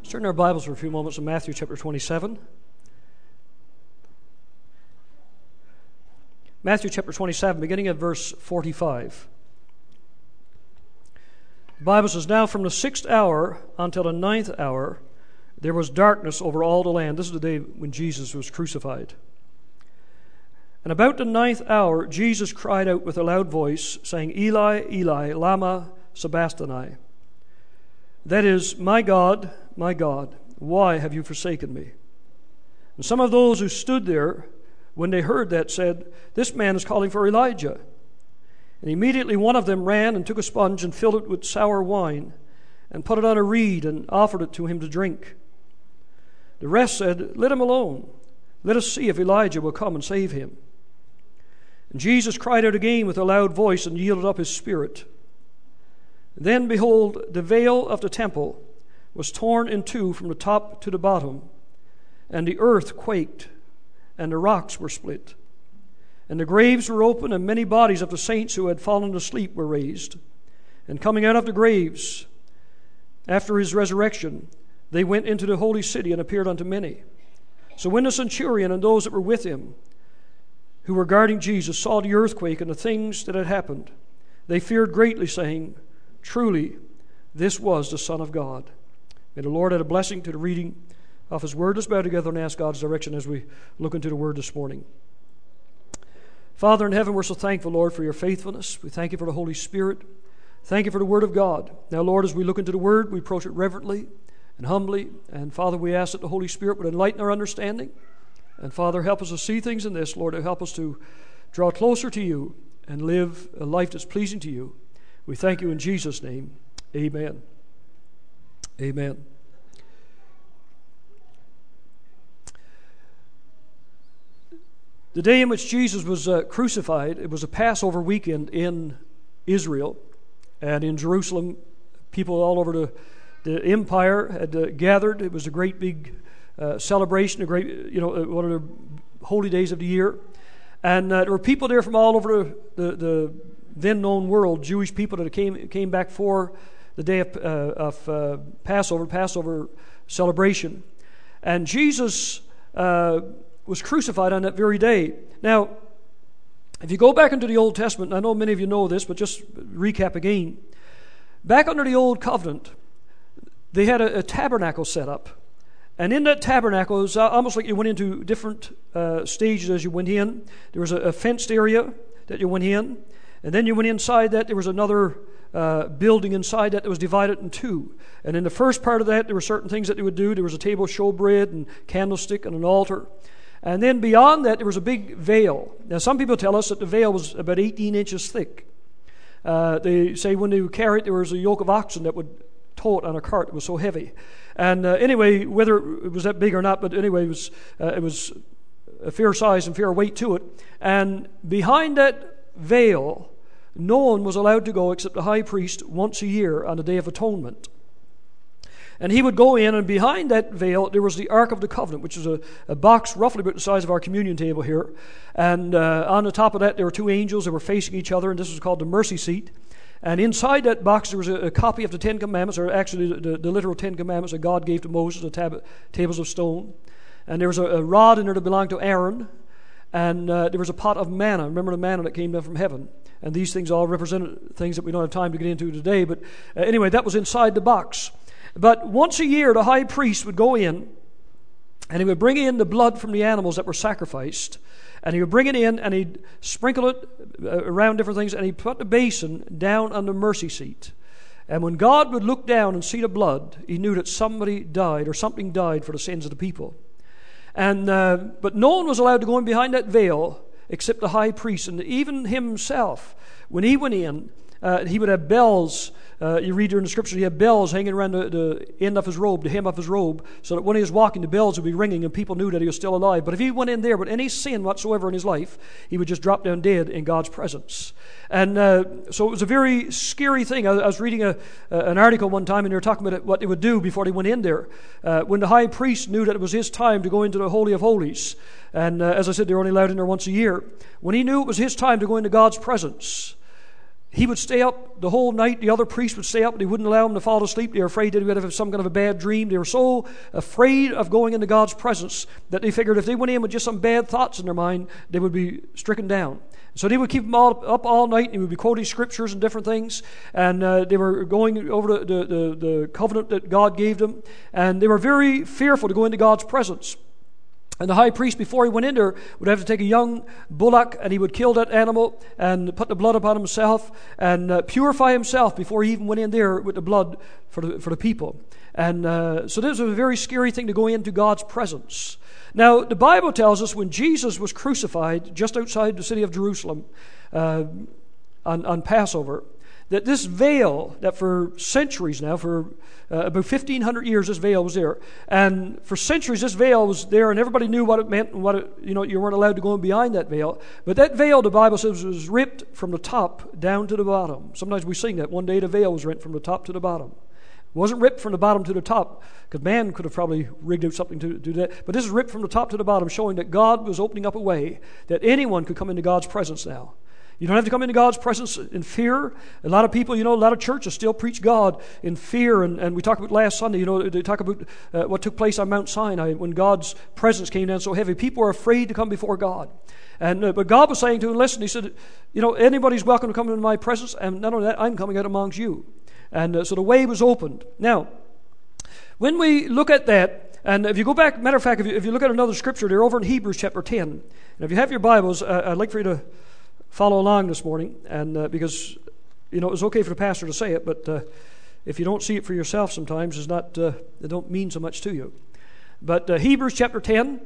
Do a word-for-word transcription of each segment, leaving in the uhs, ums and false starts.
Let's turn our Bibles for a few moments to Matthew chapter twenty-seven. Matthew chapter twenty-seven, beginning at verse forty-five. The Bible says, "Now from the sixth hour until the ninth hour, there was darkness over all the land." This is the day when Jesus was crucified. "And about the ninth hour, Jesus cried out with a loud voice, saying, Eli, Eli, lama sabachthani? That is, My God, my God, why have you forsaken me? And some of those who stood there, when they heard that, said, This man is calling for Elijah. And immediately one of them ran and took a sponge and filled it with sour wine, and put it on a reed and offered it to him to drink. The rest said, Let him alone. Let us see if Elijah will come and save him. And Jesus cried out again with a loud voice and yielded up his spirit. Then, behold, the veil of the temple was torn in two from the top to the bottom, and the earth quaked, and the rocks were split. And the graves were opened, and many bodies of the saints who had fallen asleep were raised. And coming out of the graves, after his resurrection, they went into the holy city and appeared unto many. So when the centurion and those that were with him, who were guarding Jesus, saw the earthquake and the things that had happened, they feared greatly, saying, Truly, this was the Son of God." May the Lord add a blessing to the reading of His Word. Let's bow together and ask God's direction as we look into the Word this morning. Father in heaven, we're so thankful, Lord, for your faithfulness. We thank you for the Holy Spirit. Thank you for the Word of God. Now, Lord, as we look into the Word, we approach it reverently and humbly. And, Father, we ask that the Holy Spirit would enlighten our understanding. And, Father, help us to see things in this, Lord, to help us to draw closer to you and live a life that's pleasing to you. We thank you in Jesus' name. Amen. Amen. The day in which Jesus was uh, crucified, it was a Passover weekend in Israel. And in Jerusalem, people all over the, the empire had uh, gathered. It was a great big uh, celebration, a great, you know, one of the holy days of the year. And uh, there were people there from all over the, the, the then known world, Jewish people that came came back for the day of, uh, of uh, Passover, Passover celebration. And Jesus uh, was crucified on that very day. Now, if you go back into the Old Testament, and I know many of you know this, but just recap again. Back under the Old Covenant, they had a, a tabernacle set up. And in that tabernacle, it was almost like you went into different uh, stages as you went in. There was a, a fenced area that you went in. And then you went inside that, there was another uh, building inside that that was divided in two. And in the first part of that, there were certain things that they would do. There was a table of showbread and candlestick and an altar. And then beyond that, there was a big veil. Now, some people tell us that the veil was about eighteen inches thick. Uh, they say when they would carry it, there was a yoke of oxen that would tow it on a cart. It was so heavy. And uh, anyway, whether it was that big or not, but anyway, it was, uh, it was a fair size and fair weight to it. And behind that veil, no one was allowed to go except the high priest once a year on the Day of Atonement. And he would go in, and behind that veil there was the Ark of the Covenant, which is a, a box roughly about the size of our communion table here. And uh, on the top of that there were two angels that were facing each other, and this was called the mercy seat. And inside that box there was a, a copy of the Ten Commandments, or actually the, the, the literal Ten Commandments that God gave to Moses, the tab- tables of stone. And there was a, a rod in there that belonged to Aaron. And uh, there was a pot of manna. Remember the manna that came down from heaven. And these things all represented things that we don't have time to get into today. But uh, anyway, that was inside the box. But once a year, the high priest would go in, and he would bring in the blood from the animals that were sacrificed. And he would bring it in, and he'd sprinkle it uh, around different things, and he'd put the basin down on the mercy seat. And when God would look down and see the blood, he knew that somebody died, or something died for the sins of the people. And uh, but no one was allowed to go in behind that veil except the high priest. And even himself, when he went in, uh, he would have bells. Uh, you read during the scripture, he had bells hanging around the, the end of his robe, the hem of his robe, so that when he was walking, the bells would be ringing and people knew that he was still alive. But if he went in there with any sin whatsoever in his life, he would just drop down dead in God's presence. And uh, so it was a very scary thing. I, I was reading a, uh, an article one time, and they were talking about what they would do before they went in there. Uh, when the high priest knew that it was his time to go into the Holy of Holies, and uh, as I said, they were only allowed in there once a year. When he knew it was his time to go into God's presence, he would stay up the whole night. The other priests would stay up, and he wouldn't allow him to fall asleep. They were afraid that he would have some kind of a bad dream. They were so afraid of going into God's presence that they figured if they went in with just some bad thoughts in their mind, they would be stricken down. So they would keep him all, up all night, and he would be quoting scriptures and different things. And uh, they were going over the, the, the, the covenant that God gave them. And they were very fearful to go into God's presence. And the high priest, before he went in there, would have to take a young bullock, and he would kill that animal and put the blood upon himself and uh, purify himself before he even went in there with the blood for the, for the people. And uh, so this was a very scary thing to go into God's presence. Now, the Bible tells us when Jesus was crucified just outside the city of Jerusalem uh, on, on Passover, that this veil that for centuries now, for uh, about fifteen hundred years, this veil was there. And for centuries, this veil was there, and everybody knew what it meant and what it, you know, you weren't allowed to go in behind that veil. But that veil, the Bible says, was ripped from the top down to the bottom. Sometimes we sing that. One day the veil was rent from the top to the bottom. It wasn't ripped from the bottom to the top, because man could have probably rigged out something to do that. But this is ripped from the top to the bottom, showing that God was opening up a way that anyone could come into God's presence now. You don't have to come into God's presence in fear. A lot of people, you know, a lot of churches still preach God in fear. And, and we talked about last Sunday, you know, they talk about uh, what took place on Mount Sinai when God's presence came down so heavy. People are afraid to come before God. And uh, but God was saying to him, listen, he said, you know, anybody's welcome to come into my presence. And not only that, I'm coming out amongst you. And uh, so the way was opened. Now, when we look at that, and if you go back, matter of fact, if you, if you look at another scripture, they're over in Hebrews chapter ten. And if you have your Bibles, uh, I'd like for you to follow along this morning, and uh, because, you know, it was okay for the pastor to say it, but uh, if you don't see it for yourself sometimes, it's not, uh, it don't mean so much to you. But uh, Hebrews chapter ten,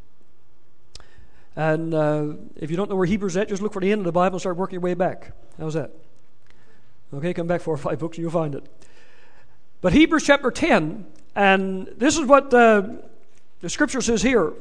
and uh, if you don't know where Hebrews is at, just look for the end of the Bible and start working your way back. How's that? Okay, come back four or five books and you'll find it. But Hebrews chapter ten, and this is what uh, the scripture says here.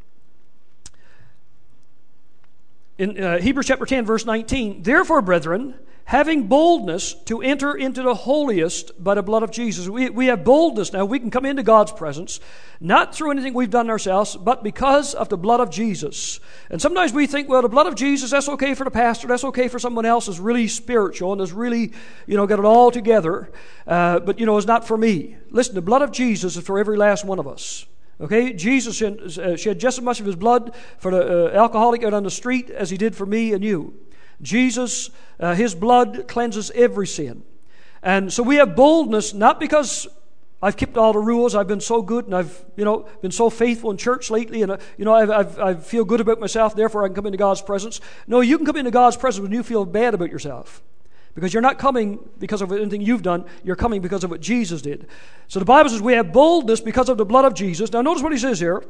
In uh, Hebrews chapter ten, verse nineteen, therefore, brethren, having boldness to enter into the holiest by the blood of Jesus. We, we have boldness now. We can come into God's presence, not through anything we've done ourselves, but because of the blood of Jesus. And sometimes we think, well, the blood of Jesus, that's okay for the pastor, that's okay for someone else who's really spiritual and has really, you know, got it all together. Uh, but, you know, it's not for me. Listen, the blood of Jesus is for every last one of us. Okay, Jesus shed, uh, shed just as much of his blood for the uh, alcoholic out on the street as he did for me and you. Jesus, uh, his blood cleanses every sin. And so we have boldness, not because I've kept all the rules, I've been so good, and I've, you know, been so faithful in church lately, and, uh, you know, I've, I've, I feel good about myself, therefore I can come into God's presence. No, you can come into God's presence when you feel bad about yourself. Because you're not coming because of anything you've done. You're coming because of what Jesus did. So the Bible says we have boldness because of the blood of Jesus. Now notice what he says here.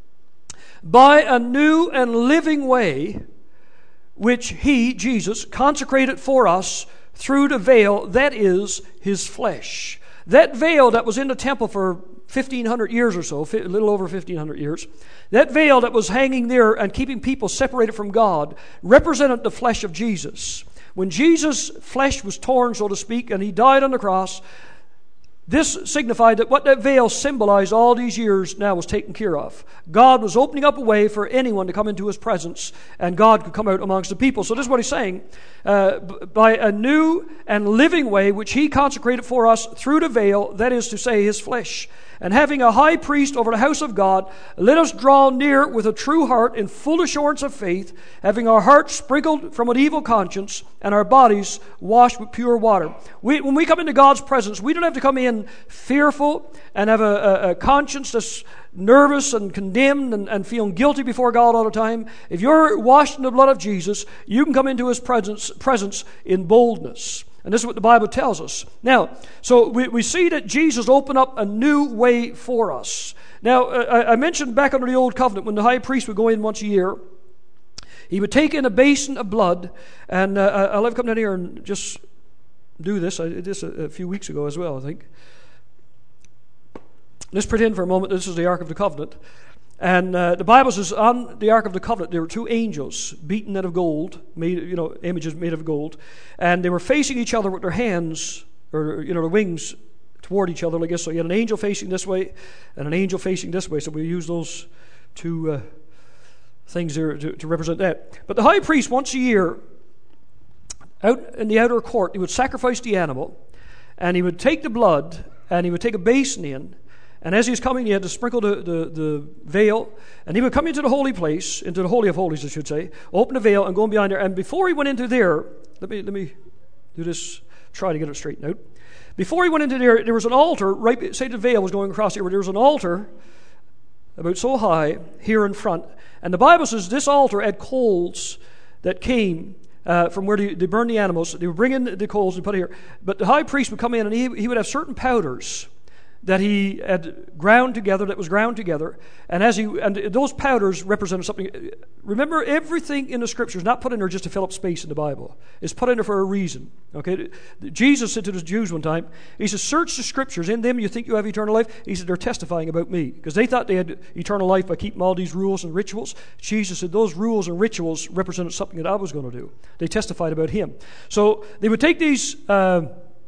By a new and living way, which he, Jesus, consecrated for us through the veil, that is his flesh. That veil that was in the temple for fifteen hundred years or so, a little over fifteen hundred years, that veil that was hanging there and keeping people separated from God represented the flesh of Jesus. When Jesus' flesh was torn, so to speak, and he died on the cross, this signified that what that veil symbolized all these years now was taken care of. God was opening up a way for anyone to come into his presence, and God could come out amongst the people. So this is what he's saying. Uh, by a new and living way, which he consecrated for us through the veil, that is to say, his flesh. And having a high priest over the house of God, let us draw near with a true heart in full assurance of faith, having our hearts sprinkled from an evil conscience and our bodies washed with pure water. We, when we come into God's presence, we don't have to come in fearful and have a, a, a conscience that's nervous and condemned and, and feeling guilty before God all the time. If you're washed in the blood of Jesus, you can come into his presence, presence in boldness. And this is what the Bible tells us. Now, so we, we see that Jesus opened up a new way for us. Now, uh, I mentioned back under the old covenant, when the high priest would go in once a year, he would take in a basin of blood, and uh, I'll have come down here and just do this. I did this a, a few weeks ago as well, I think. Let's pretend for a moment this is the Ark of the Covenant. And uh, the Bible says on the Ark of the Covenant there were two angels beaten out of gold, made, you know, images made of gold, and they were facing each other with their hands, or, you know, their wings toward each other, I guess. So you had an angel facing this way and an angel facing this way. So we use those two uh, things there to, to represent that. But the high priest once a year out in the outer court, he would sacrifice the animal, and he would take the blood, and he would take a basin in, and as he was coming, he had to sprinkle the, the, the veil, and he would come into the holy place, into the Holy of Holies, I should say, open the veil and go in behind there, and before he went into there, let me let me do this, try to get it straightened out. Before he went into there, there was an altar, right, say the veil was going across here, but there was an altar about so high here in front, and the Bible says this altar had coals that came Uh, from where they, they burned the animals. They would bring in the coals and put it here. But the high priest would come in, and he, he would have certain powders that he had ground together, that was ground together. And as he and those powders represented something. Remember, everything in the Scripture is not put in there just to fill up space in the Bible. It's put in there for a reason. Okay, Jesus said to the Jews one time, he said, "Search the Scriptures. In them you think you have eternal life." He said, "They're testifying about me," because they thought they had eternal life by keeping all these rules and rituals. Jesus said those rules and rituals represented something that I was going to do. They testified about him. So they would take these Uh,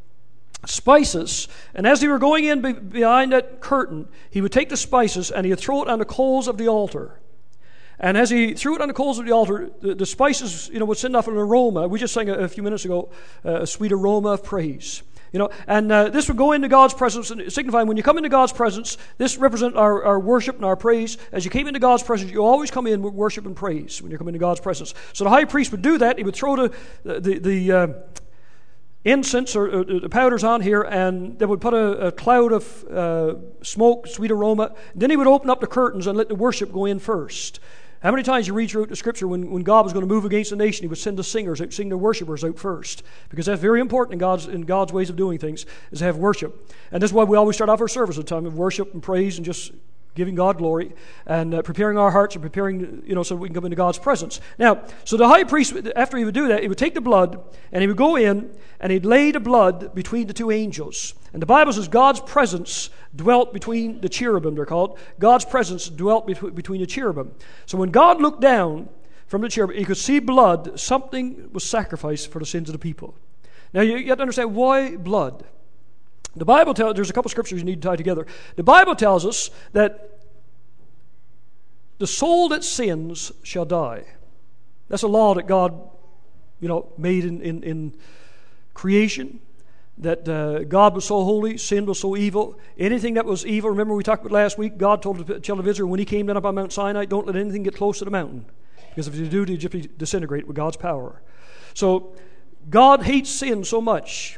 spices, and as they were going in be- behind that curtain, he would take the spices and he would throw it on the coals of the altar. And as he threw it on the coals of the altar, the, the spices, you know, would send off an aroma. We just sang a, a few minutes ago, uh, a sweet aroma of praise. You know, and uh, this would go into God's presence, and signifying when you come into God's presence, this represents our, our worship and our praise. As you came into God's presence, you always come in with worship and praise when you come into God's presence. So the high priest would do that. He would throw the the the uh, incense or uh, the powders on here, and they would put a, a cloud of uh, smoke, sweet aroma. Then he would open up the curtains and let the worship go in first. How many times you read throughout the Scripture when, when God was going to move against a nation, he would send the singers out, sing the worshipers out first, because that's very important in God's in God's ways of doing things, is to have worship. And this is why we always start off our service at a time of worship and praise and just giving God glory and uh, preparing our hearts and preparing, you know, so we can come into God's presence. Now, so the high priest, after he would do that, he would take the blood and he would go in and he'd lay the blood between the two angels. And the Bible says God's presence dwelt between the cherubim, they're called. God's presence dwelt between, between the cherubim. So when God looked down from the cherubim, he could see blood. Something was sacrificed for the sins of the people. Now, you, you have to understand, why blood? The Bible tells, there's a couple scriptures you need to tie together. The Bible tells us that the soul that sins shall die. That's a law that God, you know, made in, in, in creation. That uh, God was so holy, sin was so evil. Anything that was evil, remember we talked about last week, God told the children of Israel when he came down up on Mount Sinai, don't let anything get close to the mountain. Because if you do, they just disintegrate with God's power. So God hates sin so much.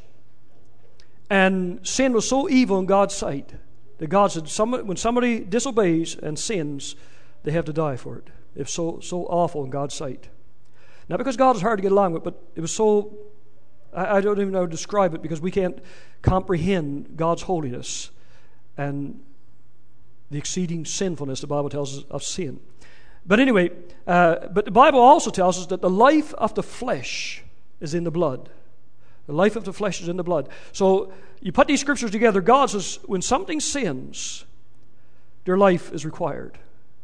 And sin was so evil in God's sight that God said, somebody, when somebody disobeys and sins, they have to die for it. It's so so awful in God's sight. Not because God is hard to get along with, but it was so, I, I don't even know how to describe it, because we can't comprehend God's holiness and the exceeding sinfulness, the Bible tells us, of sin. But anyway, uh, but the Bible also tells us that the life of the flesh is in the blood. The life of the flesh is in the blood. So you put these scriptures together, God says when something sins, their life is required.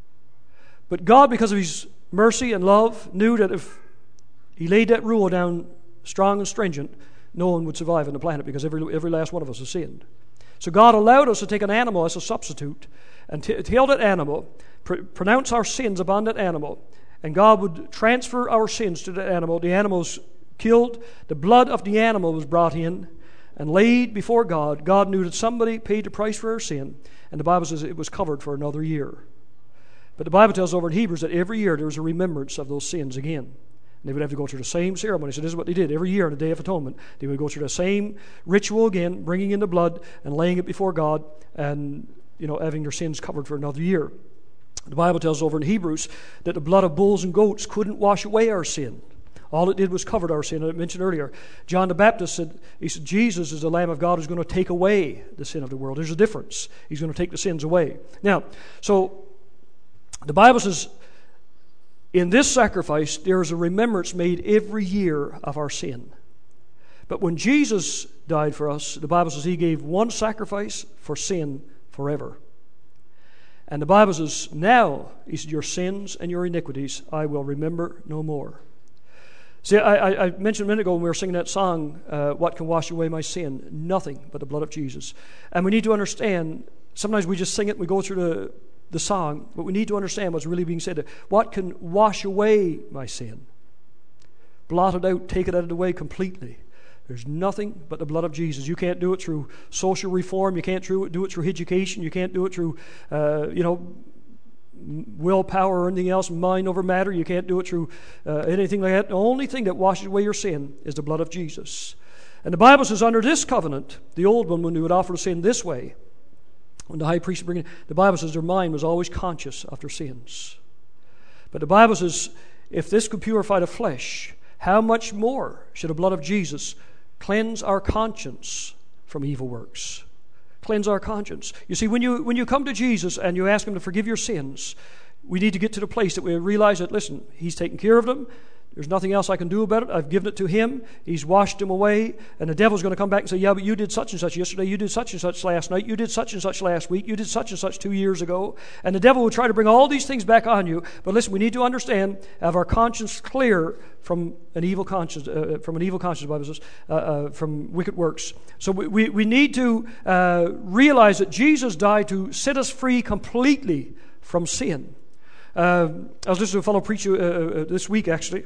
But God, because of his mercy and love, knew that if he laid that rule down strong and stringent, no one would survive on the planet, because every every last one of us has sinned. So God allowed us to take an animal as a substitute and t- kill that animal, pr- pronounce our sins upon that animal, and God would transfer our sins to that animal. The animal's killed, the blood of the animal was brought in and laid before God. God knew that somebody paid the price for our sin, and the Bible says it was covered for another year. But the Bible tells over in Hebrews that every year there was a remembrance of those sins again. And they would have to go through the same ceremony. So this is what they did. Every year on the Day of Atonement, they would go through the same ritual again, bringing in the blood and laying it before God, and, you know, having their sins covered for another year. The Bible tells over in Hebrews that the blood of bulls and goats couldn't wash away our sin. All it did was covered our sin. I mentioned earlier, John the Baptist said, he said, Jesus is the Lamb of God who's going to take away the sin of the world. There's a difference. He's going to take the sins away. Now, so the Bible says, in this sacrifice, there is a remembrance made every year of our sin. But when Jesus died for us, the Bible says he gave one sacrifice for sin forever. And the Bible says, now, he said, your sins and your iniquities I will remember no more. See, I, I mentioned a minute ago when we were singing that song, uh, what can wash away my sin? Nothing but the blood of Jesus. And we need to understand, sometimes we just sing it and we go through the, the song, but we need to understand what's really being said. What can wash away my sin? blotted out, taken out of the way completely. There's nothing but the blood of Jesus. You can't do it through social reform. You can't do it through education. You can't do it through, uh, you know, willpower or anything else, mind over matter. You can't do it through uh, anything like that. The only thing that washes away your sin is the blood of Jesus. And the Bible says under this covenant, the old one, when they would offer the sin this way, when the high priest would bring it, the Bible says their mind was always conscious of their sins. But the Bible says, if this could purify the flesh, how much more should the blood of Jesus cleanse our conscience from evil works? Cleanse our conscience. You see, when you when you come to Jesus and you ask Him to forgive your sins, we need to get to the place that we realize that, listen, He's taken care of them. There's nothing else I can do about it. I've given it to Him. He's washed them away. And the devil's going to come back and say, yeah, but you did such and such yesterday. You did such and such last night. You did such and such last week. You did such and such two years ago. And the devil will try to bring all these things back on you. But listen, we need to understand, have our conscience clear from an evil conscience, uh, from an evil conscience, the Bible says, uh, uh, from wicked works. So we, we, we need to uh, realize that Jesus died to set us free completely from sin. Uh, I was listening to a fellow preacher uh, uh, this week, actually.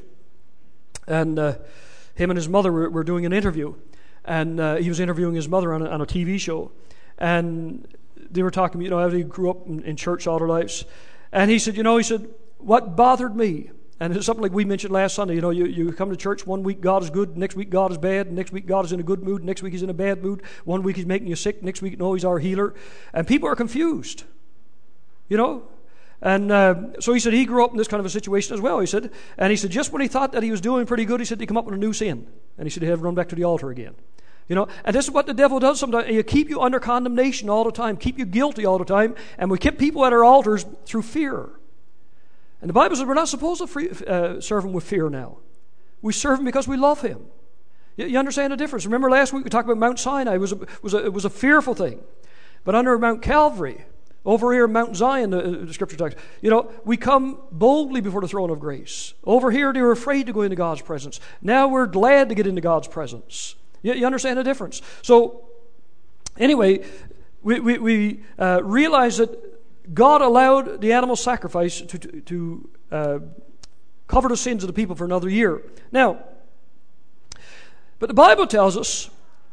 And uh, him and his mother were, were doing an interview. And uh, he was interviewing his mother on a, on a T V show. And they were talking, you know, how they grew up in, in church all their lives. And he said, you know, he said, what bothered me, and it's something like we mentioned last Sunday, you know, you, you come to church, one week God is good, next week God is bad, next week God is in a good mood, next week He's in a bad mood, one week He's making you sick, next week, no, He's our healer. And people are confused, you know. And uh, so he said he grew up in this kind of a situation as well, he said. And he said just when he thought that he was doing pretty good, he said he come up with a new sin. And he said he'd have to run back to the altar again. You know, and this is what the devil does sometimes. He'll keep you under condemnation all the time, keep you guilty all the time. And we keep people at our altars through fear. And the Bible says we're not supposed to free, uh, serve Him with fear now. We serve Him because we love Him. You, you understand the difference? Remember last week we talked about Mount Sinai. It was a, was a, it was a fearful thing. But under Mount Calvary, over here, Mount Zion, the, the Scripture talks, you know, we come boldly before the throne of grace. Over here, they were afraid to go into God's presence. Now we're glad to get into God's presence. You, you understand the difference? So, anyway, we, we, we uh, realize that God allowed the animal sacrifice to, to, to uh, cover the sins of the people for another year. Now, but the Bible tells us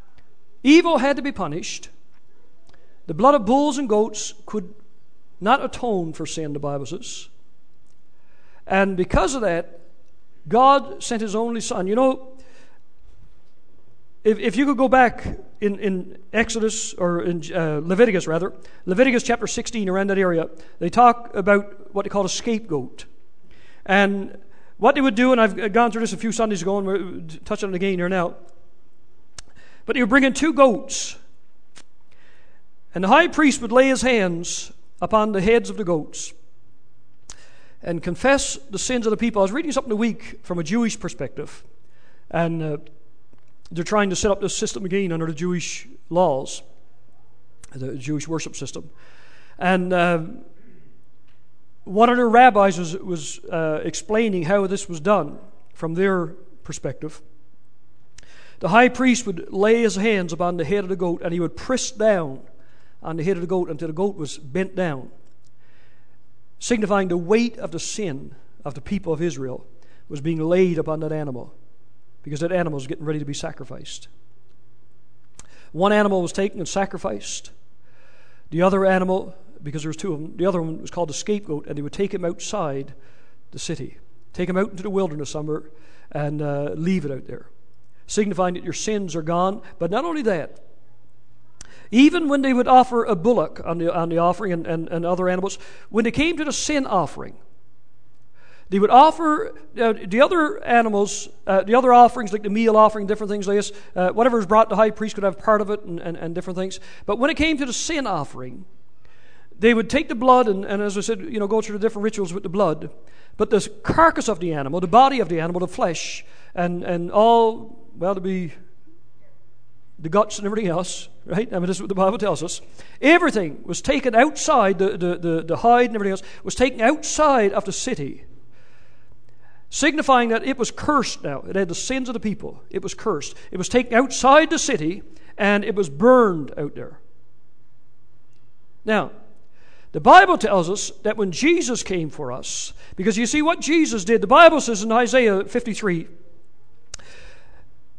evil had to be punished. The blood of bulls and goats could not atone for sin, the Bible says. And because of that, God sent His only Son. You know, if, if you could go back in, in Exodus, or in uh, Leviticus rather, Leviticus chapter sixteen, around that area, they talk about what they call a scapegoat. And what they would do, and I've gone through this a few Sundays ago, and we're touching on it again here now, but they would bring in two goats. And the high priest would lay his hands upon the heads of the goats and confess the sins of the people. I was reading something a week from a Jewish perspective, and uh, they're trying to set up this system again under the Jewish laws, the Jewish worship system. And uh, one of their rabbis was, was uh, explaining how this was done from their perspective. The high priest would lay his hands upon the head of the goat, and he would press down on the head of the goat until the goat was bent down, signifying the weight of the sin of the people of Israel was being laid upon that animal, because that animal was getting ready to be sacrificed. One animal was taken and sacrificed. The other animal, because there was two of them, the other one was called the scapegoat, and they would take him outside the city, take him out into the wilderness somewhere, and uh, leave it out there, signifying that your sins are gone. But not only that, even when they would offer a bullock on the, on the offering and, and, and other animals, when they came to the sin offering, they would offer uh, the other animals, uh, the other offerings like the meal offering, different things like this, uh, whatever was brought, the high priest could have part of it and, and, and different things. But when it came to the sin offering, they would take the blood and, and as I said, you know, go through the different rituals with the blood. But the carcass of the animal, the body of the animal, the flesh, and, and all, well, to be the guts and everything else, right? I mean, this is what the Bible tells us. Everything was taken outside, the, the, the, the hide and everything else was taken outside of the city, signifying that it was cursed now. It had the sins of the people. It was cursed. It was taken outside the city, and it was burned out there. Now, the Bible tells us that when Jesus came for us, because you see what Jesus did, the Bible says in Isaiah fifty-three,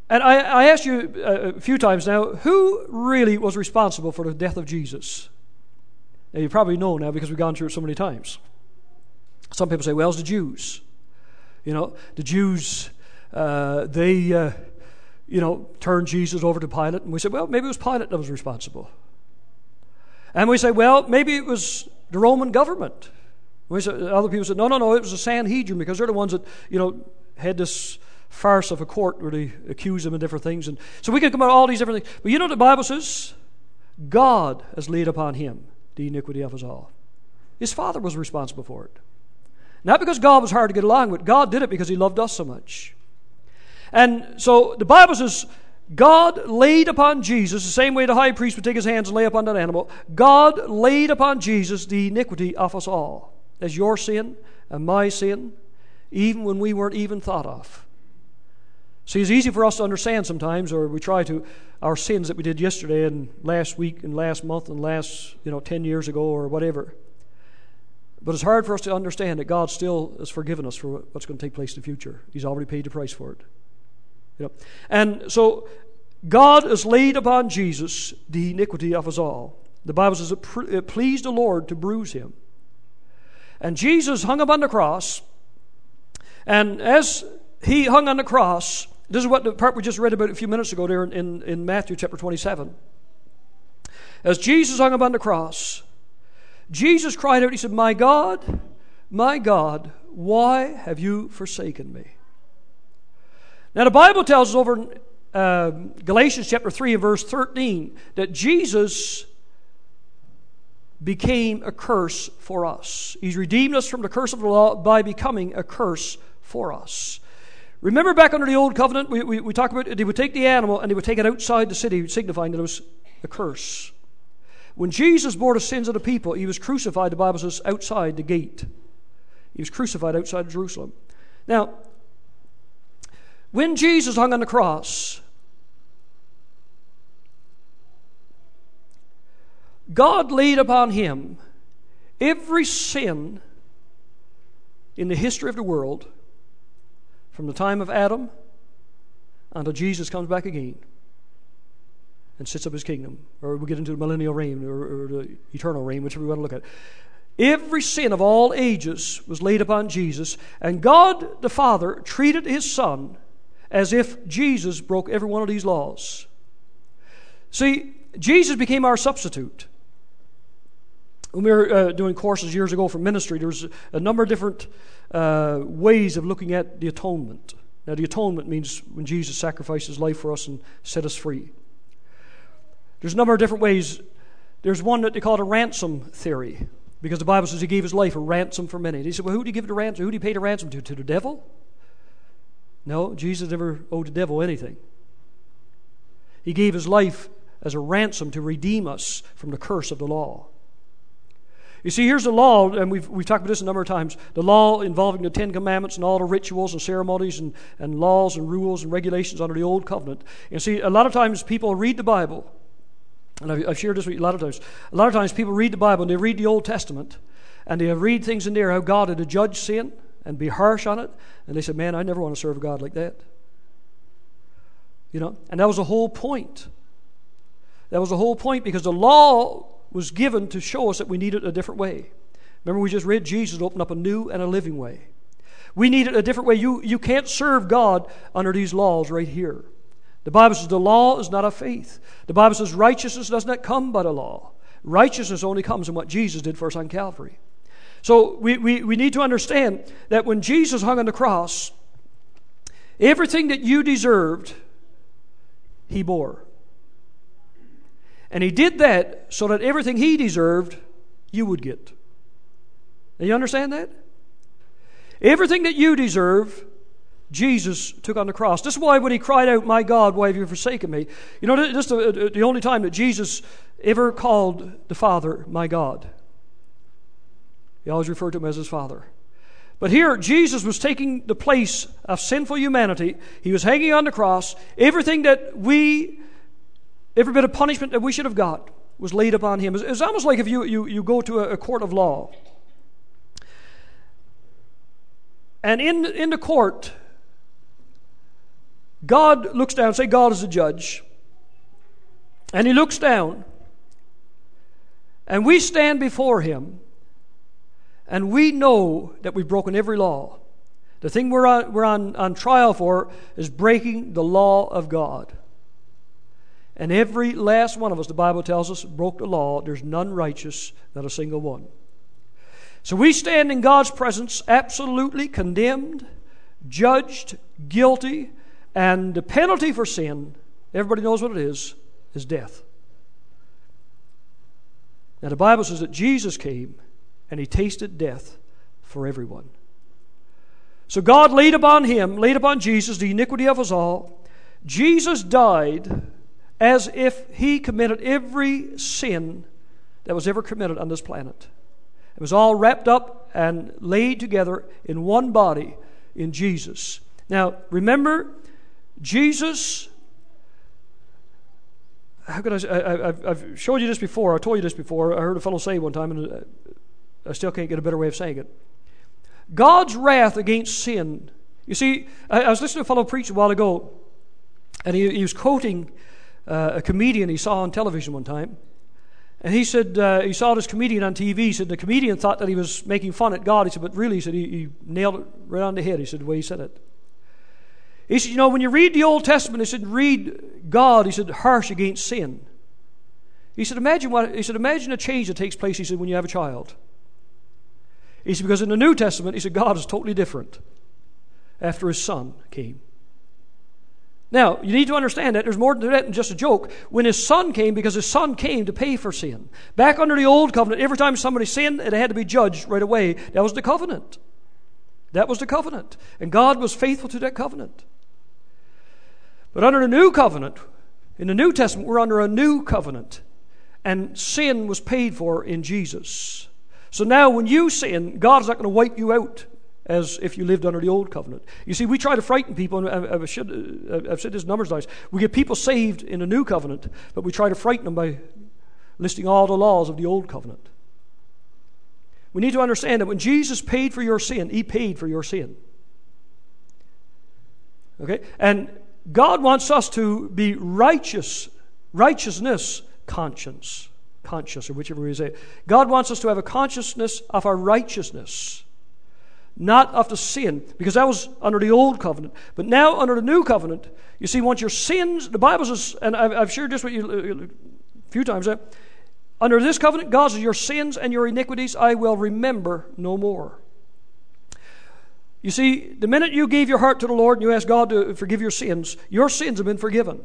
And I, I asked you a few times now, who really was responsible for the death of Jesus? Now, you probably know now because we've gone through it so many times. Some people say, well, it's the Jews. You know, the Jews, uh, they, uh, you know, turned Jesus over to Pilate. And we say, well, maybe it was Pilate that was responsible. And we say, well, maybe it was the Roman government. We say, other people said, no, no, no, it was the Sanhedrin, because they're the ones that, you know, had this farce of a court where they accuse them of different things. And so we can come out all these different things. But you know what the Bible says? God has laid upon him the iniquity of us all. His Father was responsible for it. Not because God was hard to get along with. God did it because he loved us so much. And so the Bible says, God laid upon Jesus, the same way the high priest would take his hands and lay upon that animal, God laid upon Jesus the iniquity of us all. As your sin and my sin, even when we weren't even thought of. See, it's easy for us to understand sometimes, or we try to, our sins that we did yesterday and last week and last month and last, you know, ten years ago or whatever. But it's hard for us to understand that God still has forgiven us for what's going to take place in the future. He's already paid the price for it. You know? And so God has laid upon Jesus the iniquity of us all. The Bible says it, it pleased the Lord to bruise him. And Jesus hung upon the cross, and as he hung on the cross, this is what the part we just read about a few minutes ago there in, in, in Matthew chapter twenty-seven. As Jesus hung upon the cross, Jesus cried out, he said, my God, my God, why have you forsaken me? Now the Bible tells us over in uh, Galatians chapter three and verse thirteen that Jesus became a curse for us. He's redeemed us from the curse of the law by becoming a curse for us. Remember back under the old covenant, we, we, we talked about they would take the animal and they would take it outside the city, signifying that it was a curse. When Jesus bore the sins of the people, he was crucified, the Bible says, outside the gate. He was crucified outside of Jerusalem. Now, when Jesus hung on the cross, God laid upon him every sin in the history of the world from the time of Adam until Jesus comes back again and sits up his kingdom. Or we get into the millennial reign or, or the eternal reign, whichever we want to look at. Every sin of all ages was laid upon Jesus, and God the Father treated his Son as if Jesus broke every one of these laws. See, Jesus became our substitute. When we were uh, doing courses years ago for ministry, there was a number of different uh, ways of looking at the atonement. Now, the atonement means when Jesus sacrificed his life for us and set us free. There's a number of different ways. There's one that they call a ransom theory, because the Bible says he gave his life a ransom for many. They said, well, who did he give the ransom? Who did he pay the ransom to? To the devil? No, Jesus never owed the devil anything. He gave his life as a ransom to redeem us from the curse of the law. You see, here's the law, and we've, we've talked about this a number of times, the law involving the Ten Commandments and all the rituals and ceremonies and, and laws and rules and regulations under the Old Covenant. And see, a lot of times people read the Bible, and I've, I've shared this with you a lot of times, a lot of times people read the Bible and they read the Old Testament, and they read things in there how God had to judge sin and be harsh on it, and they said, man, I never want to serve a God like that. You know, and that was the whole point. That was the whole point, because the law was given to show us that we needed a different way. Remember, we just read Jesus opened up a new and a living way. We needed a different way. You, you can't serve God under these laws right here. The Bible says the law is not of faith. The Bible says righteousness does not come by the law. Righteousness only comes in what Jesus did for us on Calvary. So we, we, we need to understand that when Jesus hung on the cross, everything that you deserved, he bore. And he did that so that everything he deserved, you would get. Now, you understand that? Everything that you deserve, Jesus took on the cross. This is why when he cried out, my God, why have you forsaken me? You know, this is the, the only time that Jesus ever called the Father, my God. He always referred to him as his Father. But here, Jesus was taking the place of sinful humanity. He was hanging on the cross. Everything that we... Every bit of punishment that we should have got was laid upon him. It's almost like if you, you, you go to a, a court of law. And in, in the court, God looks down, say God is the judge, and He looks down, and we stand before Him, and we know that we've broken every law. The thing we're on, we're on, on trial for is breaking the law of God. And every last one of us, the Bible tells us, broke the law. There's none righteous, not a single one. So we stand in God's presence absolutely condemned, judged, guilty, and the penalty for sin, everybody knows what it is, is death. Now the Bible says that Jesus came and He tasted death for everyone. So God laid upon Him, laid upon Jesus, the iniquity of us all. Jesus died as if He committed every sin that was ever committed on this planet. It was all wrapped up and laid together in one body in Jesus. Now, remember, Jesus, how could I say, I, I've, I've showed you this before, I told you this before, I heard a fellow say one time, and I still can't get a better way of saying it. God's wrath against sin. You see, I, I was listening to a fellow preach a while ago, and he, he was quoting uh, a comedian he saw on television one time. And he said, uh, he saw this comedian on T V. He said the comedian thought that he was making fun at God. He said, but really, he said, he, he nailed it right on the head. He said, the way he said it. He said, you know, when you read the Old Testament, he said, read God, he said, harsh against sin. He said, imagine what, he said, imagine a change that takes place, he said, when you have a child. He said, because in the New Testament, he said, God is totally different after His Son came. Now, you need to understand that there's more to that than just a joke. When His Son came, because His Son came to pay for sin. Back under the Old Covenant, every time somebody sinned, it had to be judged right away. That was the covenant. That was the covenant. And God was faithful to that covenant. But under the New Covenant, in the New Testament, we're under a new covenant. And sin was paid for in Jesus. So now when you sin, God's not going to wipe you out as if you lived under the Old Covenant. You see, we try to frighten people, and I, I should, I've said this numbers of times. We get people saved in the New Covenant, but we try to frighten them by listing all the laws of the Old Covenant. We need to understand that when Jesus paid for your sin, He paid for your sin. Okay? And God wants us to be righteous, righteousness conscience, conscious, or whichever way you say it. God wants us to have a consciousness of our righteousness, not of the sin, because that was under the Old Covenant. But now under the New Covenant, you see, once your sins, the Bible says, and I've, I've shared this with you a few times, uh, under this covenant, God says, your sins and your iniquities I will remember no more. You see, the minute you gave your heart to the Lord and you asked God to forgive your sins, your sins have been forgiven.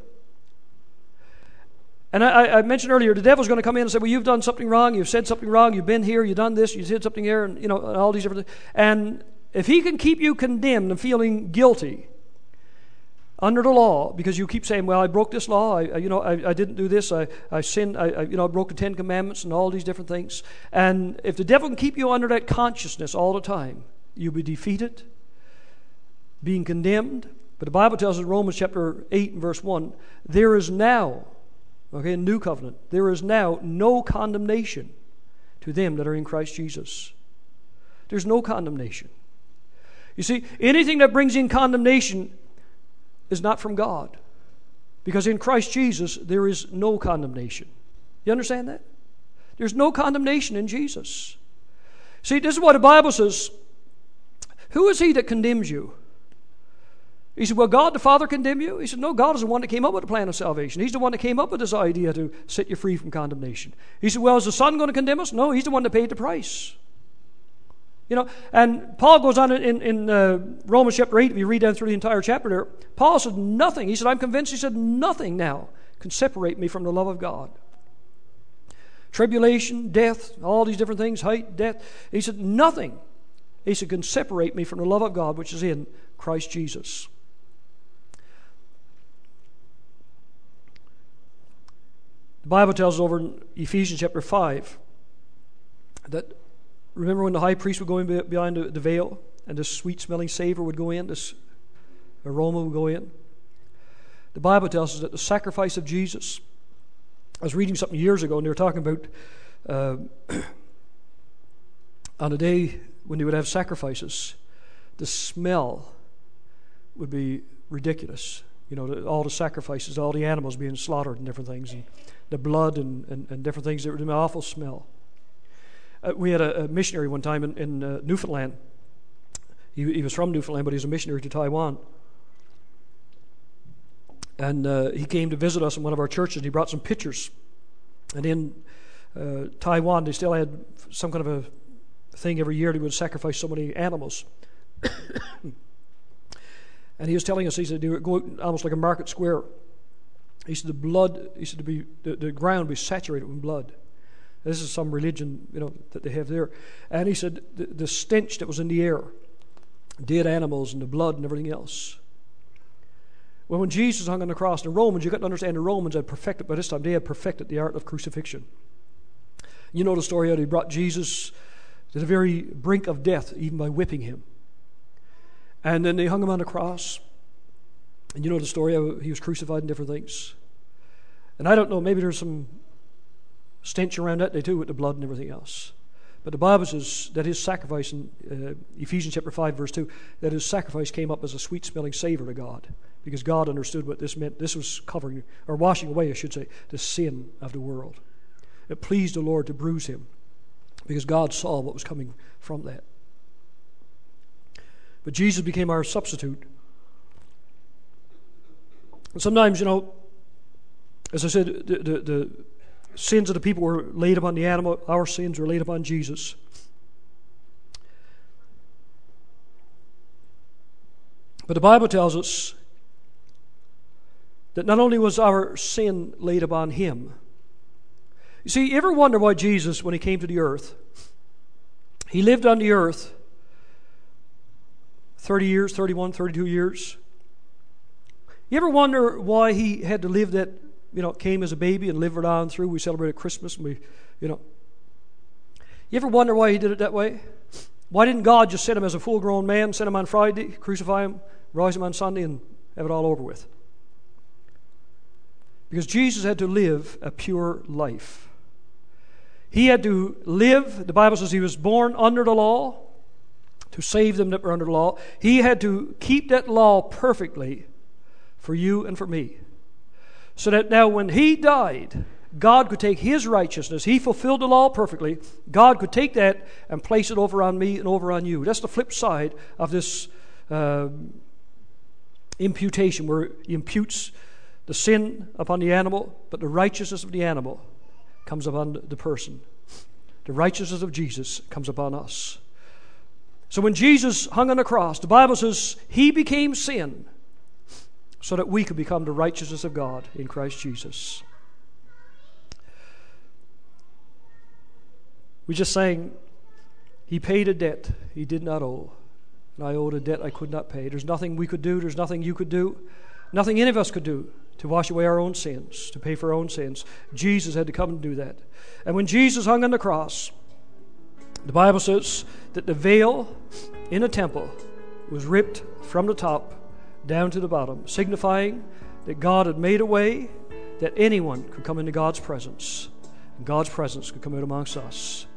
And I, I mentioned earlier, the devil's going to come in and say, well, you've done something wrong, you've said something wrong, you've been here, you've done this, you said something here, and you know, and all these different things. And if he can keep you condemned and feeling guilty under the law, because you keep saying, well, I broke this law, I, you know, I, I didn't do this, I, I sinned, I, I, you know, I broke the Ten Commandments and all these different things. And if the devil can keep you under that consciousness all the time, you'll be defeated, being condemned. But the Bible tells us in Romans chapter eight and verse one, there is now, okay, in New Covenant, there is now no condemnation to them that are in Christ Jesus. There's no condemnation. You see, anything that brings in condemnation is not from God. Because in Christ Jesus, there is no condemnation. You understand that? There's no condemnation in Jesus. See, this is what the Bible says. Who is he that condemns you? He said, well, God the Father condemn you? He said, no, God is the one that came up with the plan of salvation. He's the one that came up with this idea to set you free from condemnation. He said, well, is the Son going to condemn us? No, He's the one that paid the price. You know, and Paul goes on in, in uh, Romans chapter eight, if you read down through the entire chapter there, Paul said nothing. He said, I'm convinced, he said, nothing now can separate me from the love of God. Tribulation, death, all these different things, height, death. He said, nothing, he said, can separate me from the love of God which is in Christ Jesus. The Bible tells us over in Ephesians chapter five that, remember when the high priest would go in behind the veil and this sweet-smelling savor would go in, this aroma would go in? The Bible tells us that the sacrifice of Jesus, I was reading something years ago and they were talking about uh, on a day when they would have sacrifices, the smell would be ridiculous. You know, the, all the sacrifices, all the animals being slaughtered and different things, and the blood and, and, and different things. It was an awful smell. Uh, we had a, a missionary one time in, in uh, Newfoundland. He, he was from Newfoundland, but he was a missionary to Taiwan. And uh, he came to visit us in one of our churches, and he brought some pictures. And in uh, Taiwan, they still had some kind of a thing every year. They would sacrifice so many animals. And he was telling us, he said, they would go out almost like a market square. He said, the blood, he said, to be, the, the ground would be saturated with blood. This is some religion, you know, that they have there. And he said, the, the stench that was in the air, dead animals and the blood and everything else. Well, when Jesus hung on the cross, the Romans, you've got to understand, the Romans had perfected, by this time, they had perfected the art of crucifixion. You know the story how they brought Jesus to the very brink of death, even by whipping him. And then they hung him on the cross. And you know the story how he was crucified and different things. And I don't know, maybe there's some stench around that day too with the blood and everything else. But the Bible says that his sacrifice in uh, Ephesians chapter five verse two, that his sacrifice came up as a sweet-smelling savor to God, because God understood what this meant. This was covering, or washing away, I should say, the sin of the world. It pleased the Lord to bruise him, because God saw what was coming from that. But Jesus became our substitute. And sometimes, you know, as I said, the, the, the sins of the people were laid upon the animal. Our sins were laid upon Jesus. But the Bible tells us that not only was our sin laid upon him. You see, you ever wonder why Jesus, when he came to the earth, he lived on the earth thirty years, thirty-one, thirty-two years. You ever wonder why he had to live that, you know, came as a baby and lived it on through? We celebrated Christmas and we, you know. You ever wonder why he did it that way? Why didn't God just send him as a full-grown man, send him on Friday, crucify him, rise him on Sunday, and have it all over with? Because Jesus had to live a pure life. He had to live, the Bible says he was born under the law, to save them that were under the law. He had to keep that law perfectly for you and for me. So that now when he died, God could take his righteousness. He fulfilled the law perfectly. God could take that and place it over on me and over on you. That's the flip side of this uh, imputation, where he imputes the sin upon the animal, but the righteousness of the animal comes upon the person. The righteousness of Jesus comes upon us. So when Jesus hung on the cross, the Bible says he became sin so that we could become the righteousness of God in Christ Jesus. We just sang, he paid a debt he did not owe, and I owed a debt I could not pay. There's nothing we could do, there's nothing you could do, nothing any of us could do to wash away our own sins, to pay for our own sins. Jesus had to come and do that. And when Jesus hung on the cross, the Bible says that the veil in a temple was ripped from the top down to the bottom, signifying that God had made a way that anyone could come into God's presence, and God's presence could come out amongst us.